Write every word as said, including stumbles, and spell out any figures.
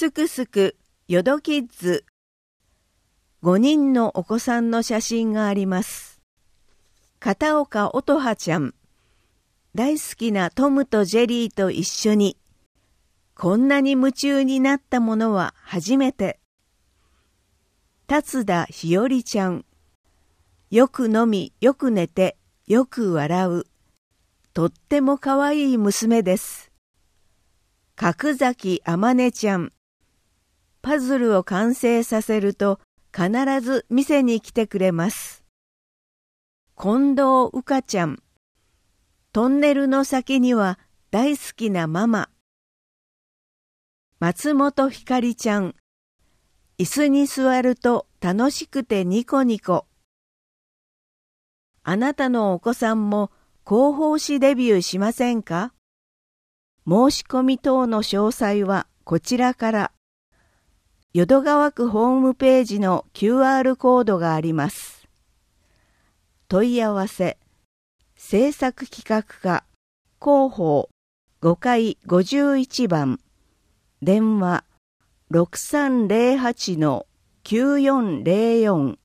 すくすくよどキッズ。ごにんのお子さんの写真があります。片岡音羽ちゃん、大好きなトムとジェリーと一緒に、こんなに夢中になったものは初めて。達田ひよりちゃん、よく飲み、よく寝て、よく笑う。とってもかわいい娘です。角崎あまねちゃん、パズルを完成させると必ず店に来てくれます。近藤うかちゃん、トンネルの先には大好きなママ。松本ひかりちゃん、椅子に座ると楽しくてニコニコ。あなたのお子さんも広報誌デビューしませんか？申し込み等の詳細はこちらから。淀川区ホームページの キューアール コードがあります。問い合わせ、制作企画課、広報ごかいごじゅういちばん、電話 ろくさんぜろはちのきゅうよんぜろよん